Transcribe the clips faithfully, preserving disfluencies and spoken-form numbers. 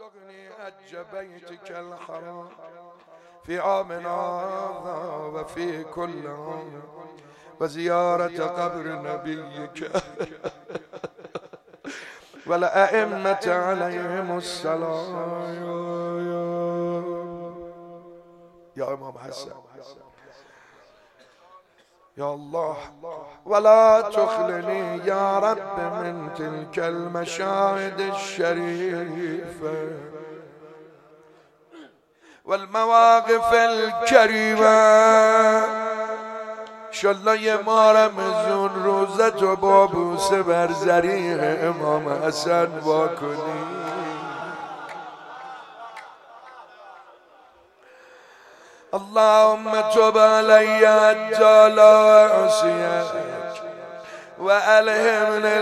بلغني حج بيتك الحرام في عامنا هذا وفي كل عام وزيارة قبر نبيك والأئمة عليهم السلام. يا إمام حسن يا الله ولا تخلني يا رب من تلك المشاهد الشريفة والمواقف الكريمة. شالله یه ما رمزون روزت و بابوس بر زریح امام حسن واکنی. اللهم تب علي الجلا عصيك وألهمني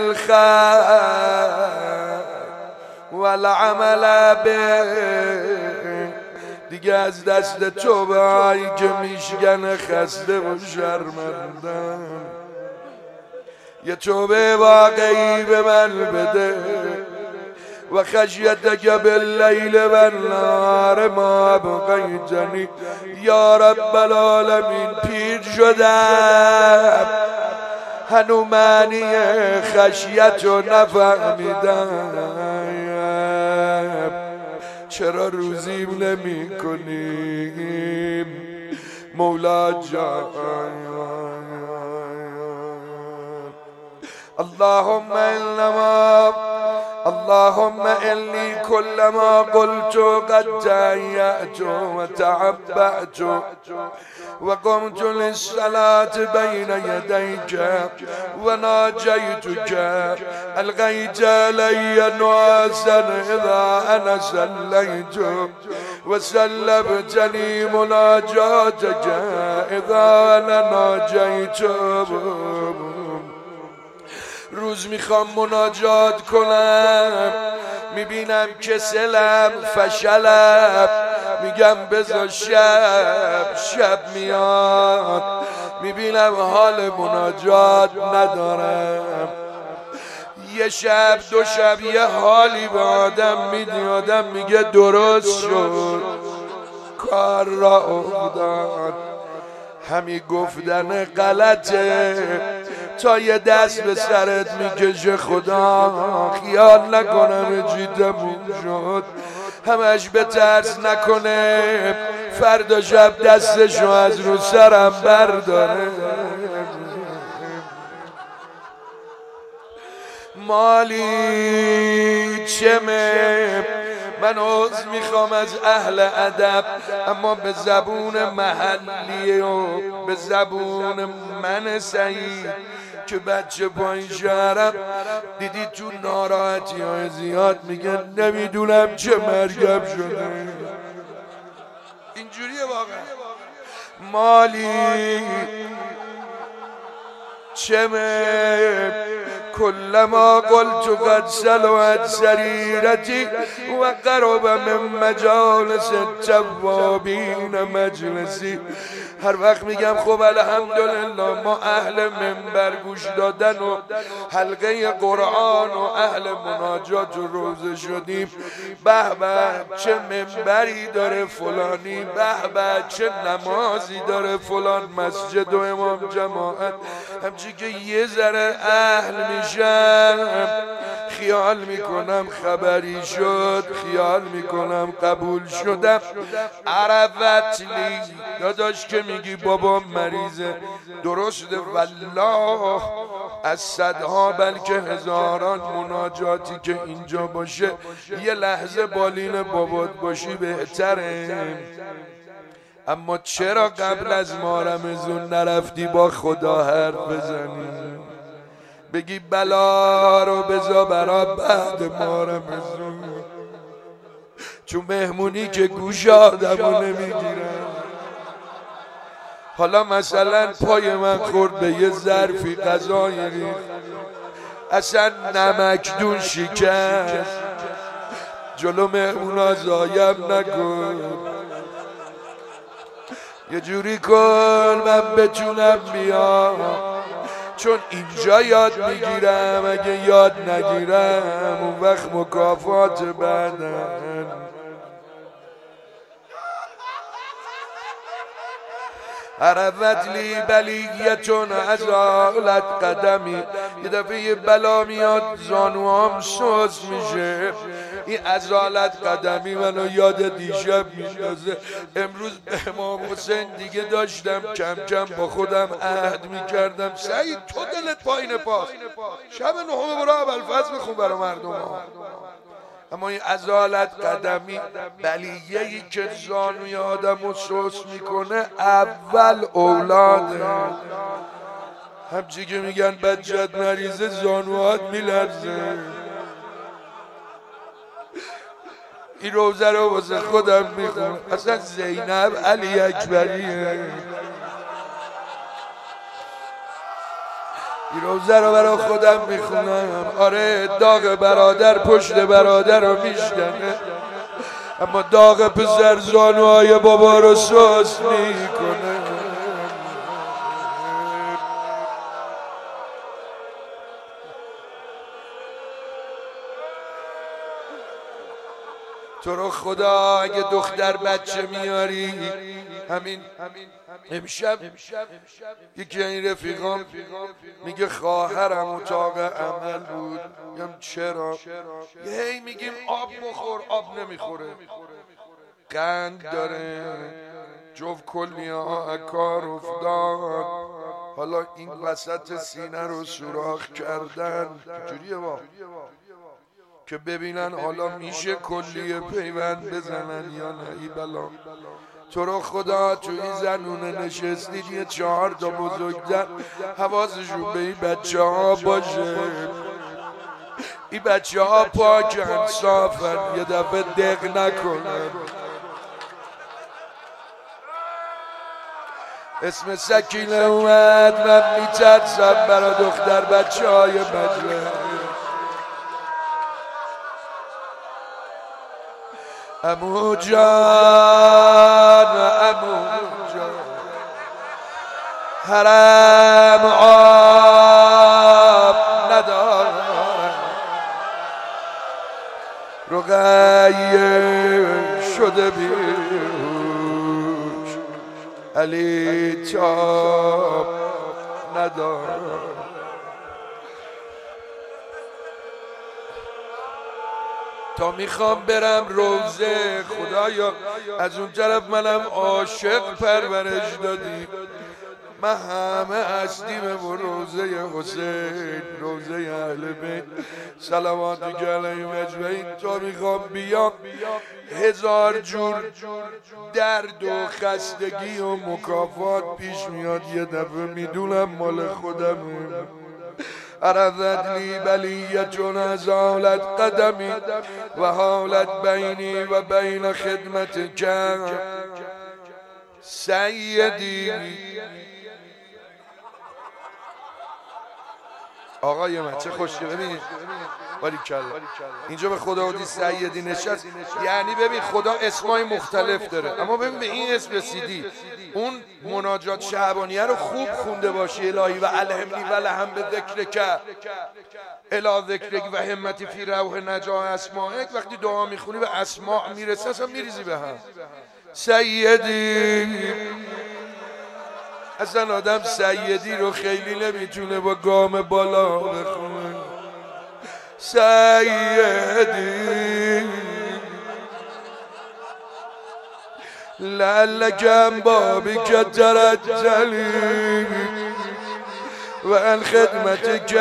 الخير والعمل به. دیگه از دست توبه هایی که میشگن خسته و شرمندم یه توبه واقعی به من بده. و خشیتک باللیل و النهار ما ابقیتنی. یا رب العالمین پیر شدم هنو معنی خشیت رو نفهمیدم. چرا روزیم نمی کنیم مولا جان؟ اللهم انما اللهم إني كلما قلت قد تهيأت وتعبأت وقمت للصلاة بين يديك وناجيتك ألقيت علي نعاسا إذا أنا صليت وسلبتني مناجاتك إذا أنا ناجيت. روز میخوام مناجات کنم میبینم کسلم فشلم میگم بذار شب شب میاد میبینم حال مناجات ندارم. یه شب دو شب یه حالی به آدم میدی آدم میگه درست شد کار را افتاد. همی گفتن غلطه تا یه دست به سرت میکشه خدا خیال نکنم جیدمون شد. همش به ترس نکنه فردا شب دستشو از رو سرم برداره. مالی چمه من عذر میخوام از اهل ادب اما به زبون محلی و به زبون من سعید که بچه پایین شهرم دیدی تو ناراحتی های زیاد میگن نمیدونم چه مرگم شده. اینجوریه واقعا. مالی چمه كلما قلت قد سلوت سريرتي وقرب من مجالس التوابين مجلسي. هر وقت میگم خب الحمدلله ما اهل منبر گوش دادن و حلقه قرآن و اهل مناجات و روزه شدیم. به به چه منبری داره فلانی، به به چه نمازی داره فلان مسجد و امام جماعت. همچی که یه ذره اهل میشم خیال میکنم خبری شد، خیال میکنم قبول شدم. عرفتلی داداش که میگی بابا مریضه درسته والله از صدها بلکه هزاران مناجاتی که اینجا باشه یه لحظه بالین بابات باشی بهتره. اما چرا قبل از ماه رمضان نرفتی با خدا حرف بزنی بگی بلا رو بذار برا بعد ماه رمضان؟ چون مهمونی که گوش آدمو نمیگیره. حالا مثلا پای من خورد به یه ظرفی غذایی ریخت اصلا نمکدون شکست جلو مهمونا زایم نکن. یه جوری کن من بتونم بیام چون اینجا یاد میگیرم، اگه یاد نگیرم اون وقت مکافات بعدن. عرفت لی بلیتون ازالت قدمی، یه دفعه یه بلا میاد زانوام سوز میشه، این ازالت قدمی منو یاد دیشب میندازه. امروز به امام حسین دیگه داشتم کم کم با خودم عهد میکردم سعید تو دلت پایین پاست، شب نهم برو ابوالفضل بخون برا مردم ها. اما این ازالت قدمی بلیه‌ای که زانوی آدم رو سوس میکنه اول اولاده. همچی که میگن بچت مریضه زانوات میلرزه. این روزه رو واسه خودم میخونم، اصلا زینب علی اکبریه. این روزه رو برای خودم میخونم. آره داغ برادر پشت برادر رو میشکنه، اما داغ پسر زانوهای بابا رو سوس میکنه. تو رو خدا اگه دختر بچه میاری، همین امشب یکی این رفیقام میگه خواهرم اتاق عمل بود، میگم چرا؟ یه هی میگیم آب بخور، آب نمیخوره، قند داره، جوف کلی ها کار افتاد، حالا این وسط سینه رو سوراخ کردن جوریه با که ببینن حالا میشه کلیه پیوند بزنن یا نه. ای بلا تو رو خدا تو این زنونه نشستید یه چهار تا بزرگتر حواسشون به این بچه ها باشه. این بچه ها پاکن صافن، یه دفعه دق نکنن. اسم سکینه اومد، من میترسم برا دختر بچه های مجمع. عمو جان عمو جان حرم آب ندارم، رقیه شده بیهوش علی تاب ندارم. تا میخوام برم روزه، خدایا از اون طرف منم عاشق پرورش دادی، من همه هستیم با روزه حسین، روزه اهل بیت صلواتک علیهم اجمعین. تا میخوام بیام هزار جور درد و خستگی و مکافات پیش میاد، یه دفعه میدونم مال خودمه. عرضت لی بلیتون ازالت قدمی و حالت بینی و بین خدمتک سیدی. آقای من چه خوشگه، ببین باریکلا اینجا به خداوندی سیدی نشست، یعنی ببین خدا اسمای مختلف داره، اما ببین به این اسم رسیدی. اون مناجات شعبانیه رو خوب خونده باشی، الهی و الهمنی و لهم به ذکرک الی ذکرک و همتی فی روح نجاح اسمائک. وقتی دعا میخونی به اسماء میرسه اصلا میریزی به هم. سیدی، اصلا آدم سیدی رو خیلی نمیتونه با گام بالا بخونه. سیدی لعلکم بابک ترجلی و ان خدمتک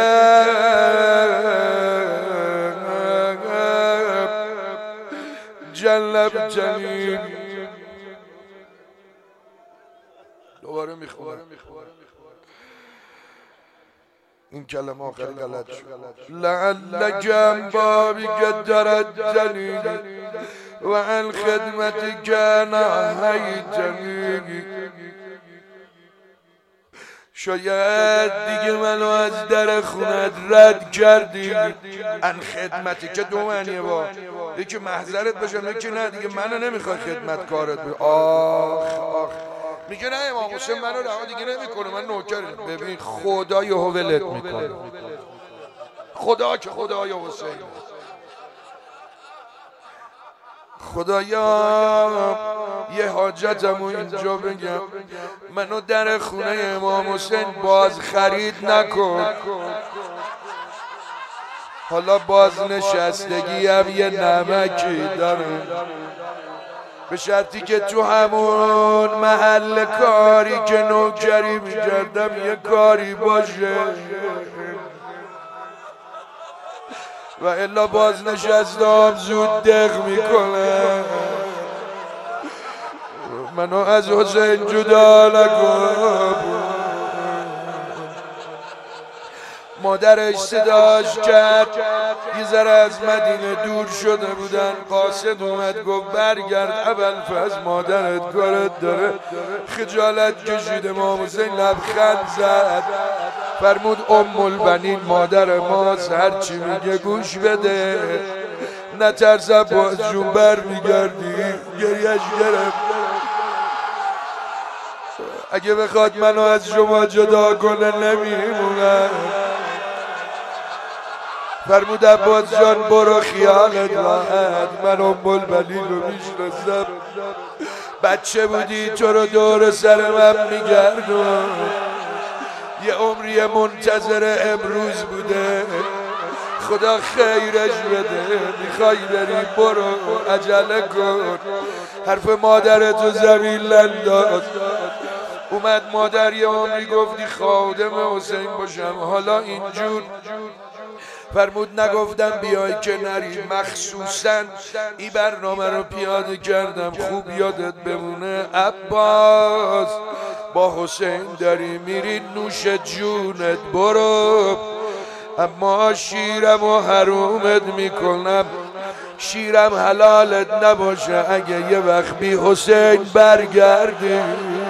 جلب جلیل. دوباره میخونم این کلمه آخری غلط شد. لعلکم بابک ترجلی و ان خدمتک نهیتنی. شاید دیگه منو از در خونت رد کردی. ان خدمتی که دو معنیه، با یکی محضرت باشم، یکی نه دیگه منو نمیخوای خدمت کارت باشم. آخ آخ میگه نه امام حسین منو رها دیگه نمیکنه، من نوکرم. ببین خدا یهو ولت میکنه، خدا که خدای حسین. خدایا یه حاجتمو اینجا بگم، منو در خونه امام حسین باز خرید نکن. حالا باز نشستگی هم یه نمکی داره، به شرطی که تو همون محل کاری که نوکری میکردم یه کاری باشه، و الا باز نشستم زود دق میکنه. منو از حسین جدا نکن. مادرش صداش کرد، یه ذره از مدینه دور شده بودن. قاصد اومد گفت برگرد ابوالفضل، مادرت کارت داره. خجالت کشید امام حسین لبخند زد، فرمود ام البنین مادر ماست، هرچی میگه گوش بده، نترس عباس جون بر میگردی. گریش گرفت، اگه بخواد منو از شما جدا کنه نمیمونم. فرمود عباس جان برو خیالت راحت، من ام البنین رو میشناسم، بچه بودی تو رو دور سر من میگردم، یه عمری منتظر امروز بوده، خدا خیرش بده. میخوای بری برو عجله کن. حرف مادرتو زمین لنداز. اومد مادر یه عمری گفتی خادم حسین باشم، حالا اینجور. فرمود نگفتم بیای که نری، مخصوصا این برنامه رو پیاده کردم خوب یادت بمونه. عباس با حسین داری میری نوش جونت برو، اما شیرم و حرومت میکنم، شیرم حلالت نباشه اگه یه وقت بی حسین برگردی.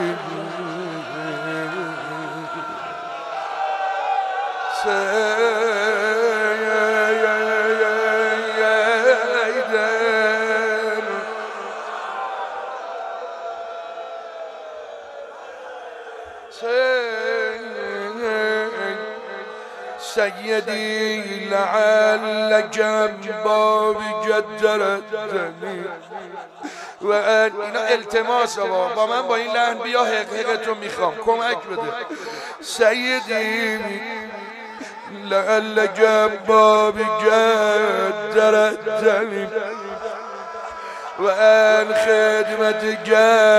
سیدی لعلک باب جدرتنی. و اینا التماس با با من با این لحن بیا، حق حقتو میخوام کمک بده. سیدی لعلک باب جدرتنی و ان خدمتک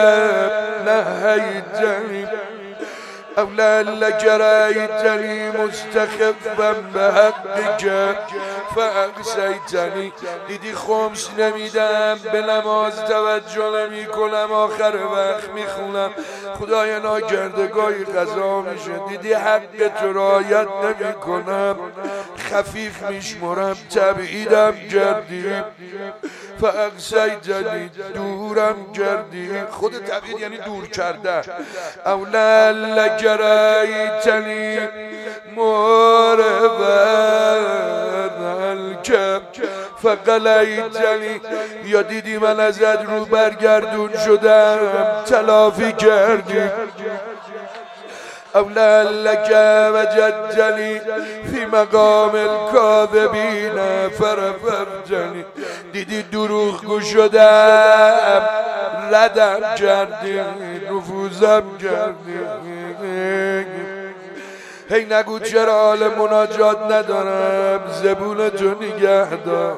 نهیتنی، او لعلک رأیتنی مستخفا بحقک فاقصیتنی. دیدی خمس نمیدم، به نماز توجه نمی کنم، آخر وقت میخونم، خدای ناکردگاهی قضا میشه. دیدی حق تو رعایت نمی کنم، خفیف میشمرم، تبعیدم کردی، فاقصیتنی دورم کردی. خود تبعید یعنی دور کرده. او لعلک رأیتنی موربا فقلیتنی، یا دیدی من ازت رو برگردون شدم تلافی کردی. او لعلک وجدتنی فی مقام الکاذبین فرفرجنی، دیدی دروغ گو شدم ردم کردی، نفوذم کردی. هی نگو چرا حال مناجات ندارم، زبون تو نگه دار.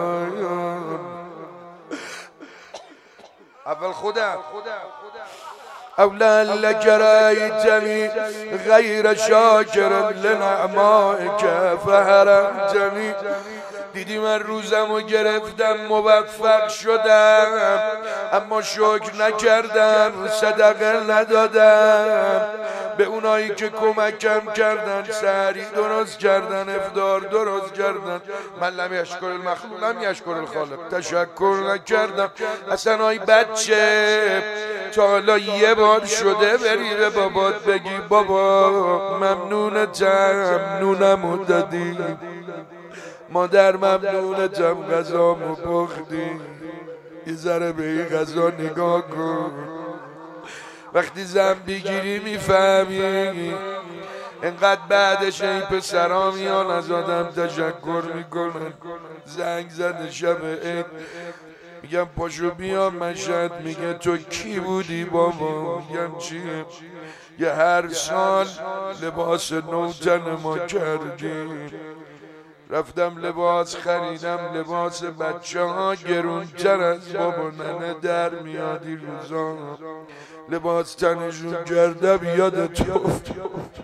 اول خودم. او لعلک رأیتنی غیر شاکر لنعمائک فحرمتنی، دیدی من روزمو گرفتم موفق شدم، اما شکر نکردم، صدقه ندادم به اونایی که کمکم کردن، سحری درست کردن، افطار درست کردن. من لم یشکر المخلوق لم یشکر الخالق، تشکر نکردم. اصلا ای بچه تا حالا یه بار شده بری به بابات بگی بابا ممنونتم نونمو دادی، مادر ممنونتم غذامو پختی، یه ذره به این غذا نگاه کن. وقتی زن بگیری میفهمی اینقدر بعدش این پسرا میان از آدم تشکر میکنن. زنگ زده شب عید میگم پاشو بیا مشهد، میگه تو کی بودی بابا؟ میگم چیه؟ یه هر سال لباس نوتن ما کردیم، رفتم لباس خریدم، لباس بچه ها گرونتر از بابا ننه در میادی روزا، لباس تنشون کردم یادت افت.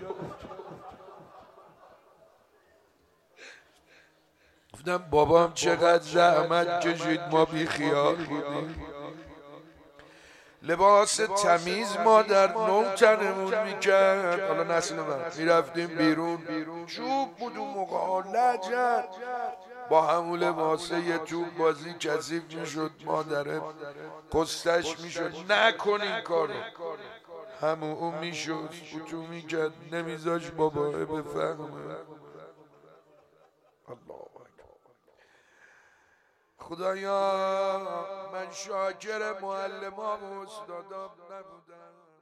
گفتم بابام چقدر زحمت کشید ما بی خیال بودیم، لباس تمیز مادر نو تنمون میکرد. حالا نسل من میرفتیم بیرون، چوب بود اون موقع لجن، با همون لباسه یه توپ بازی کثیف میشد، مادره قصتش میشد نکن این کارو، همون اون میشد اتو میکرد نمیذاش بابا بفهمه. الله خدایا من شاکر معلمام و استادام نبودم.